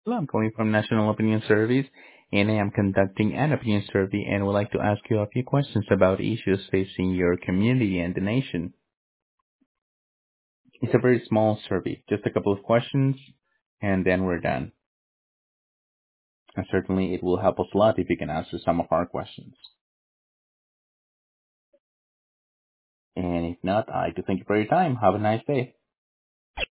Hello, I'm calling from National Opinion Service, and I am conducting an opinion survey and would like to ask you a few questions about issues facing your community and the nation. It's a very small survey, just a couple of questions, and then we're done. And certainly it will help us a lot if you can answer some of our questions. And if not, I do thank you for your time. Have a nice day.